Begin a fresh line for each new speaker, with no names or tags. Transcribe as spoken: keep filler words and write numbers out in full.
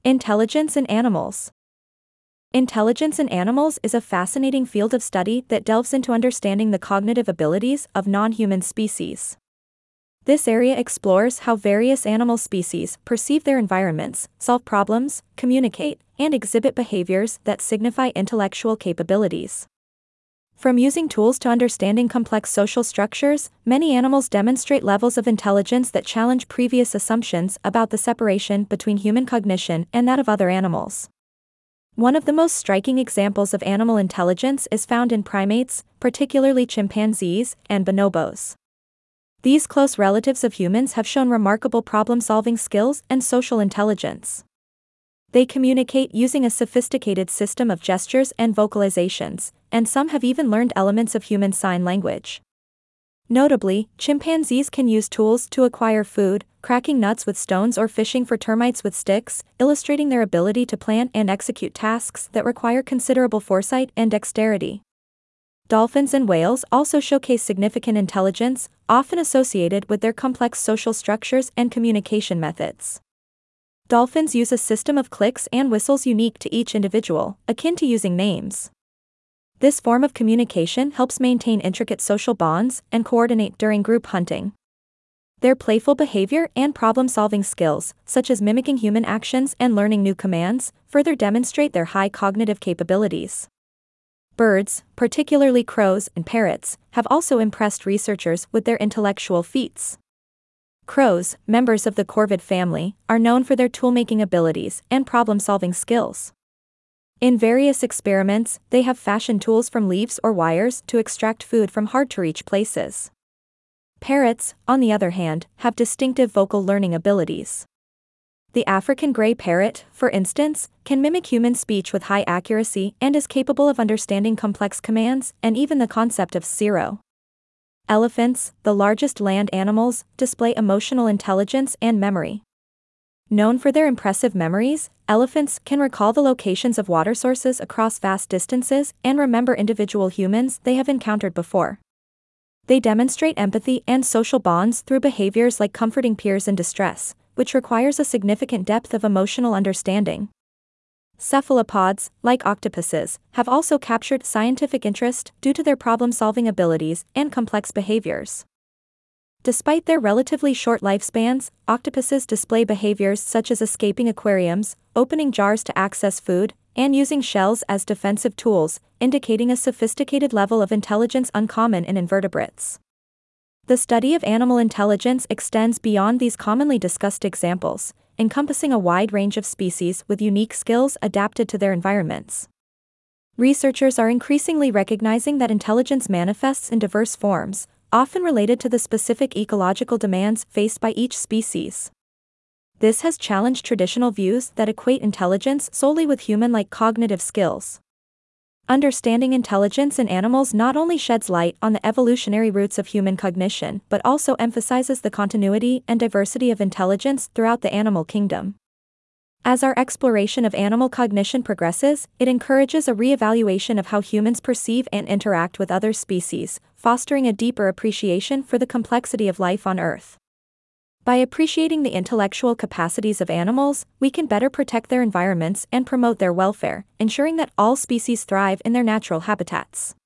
Intelligence in animals. Intelligence in animals is a fascinating field of study that delves into understanding the cognitive abilities of non-human species. This area explores how various animal species perceive their environments, solve problems, communicate, and exhibit behaviors that signify intellectual capabilities. From using tools to understanding complex social structures, many animals demonstrate levels of intelligence that challenge previous assumptions about the separation between human cognition and that of other animals. One of the most striking examples of animal intelligence is found in primates, particularly chimpanzees and bonobos. These close relatives of humans have shown remarkable problem-solving skills and social intelligence. They communicate using a sophisticated system of gestures and vocalizations, and some have even learned elements of human sign language. Notably, chimpanzees can use tools to acquire food, cracking nuts with stones or fishing for termites with sticks, illustrating their ability to plan and execute tasks that require considerable foresight and dexterity. Dolphins and whales also showcase significant intelligence, often associated with their complex social structures and communication methods. Dolphins use a system of clicks and whistles unique to each individual, akin to using names. This form of communication helps maintain intricate social bonds and coordinate during group hunting. Their playful behavior and problem-solving skills, such as mimicking human actions and learning new commands, further demonstrate their high cognitive capabilities. Birds, particularly crows and parrots, have also impressed researchers with their intellectual feats. Crows, members of the corvid family, are known for their tool-making abilities and problem-solving skills. In various experiments, they have fashioned tools from leaves or wires to extract food from hard-to-reach places. Parrots, on the other hand, have distinctive vocal learning abilities. The African gray parrot, for instance, can mimic human speech with high accuracy and is capable of understanding complex commands and even the concept of zero. Elephants, the largest land animals, display emotional intelligence and memory. Known for their impressive memories, elephants can recall the locations of water sources across vast distances and remember individual humans they have encountered before. They demonstrate empathy and social bonds through behaviors like comforting peers in distress, which requires a significant depth of emotional understanding. Cephalopods, like octopuses, have also captured scientific interest due to their problem-solving abilities and complex behaviors. Despite their relatively short lifespans, octopuses display behaviors such as escaping aquariums, opening jars to access food, and using shells as defensive tools, indicating a sophisticated level of intelligence uncommon in invertebrates. The study of animal intelligence extends beyond these commonly discussed examples, encompassing a wide range of species with unique skills adapted to their environments. Researchers are increasingly recognizing that intelligence manifests in diverse forms, often related to the specific ecological demands faced by each species. This has challenged traditional views that equate intelligence solely with human-like cognitive skills. Understanding intelligence in animals not only sheds light on the evolutionary roots of human cognition but also emphasizes the continuity and diversity of intelligence throughout the animal kingdom. As our exploration of animal cognition progresses, it encourages a re-evaluation of how humans perceive and interact with other species, fostering a deeper appreciation for the complexity of life on Earth. By appreciating the intellectual capacities of animals, we can better protect their environments and promote their welfare, ensuring that all species thrive in their natural habitats.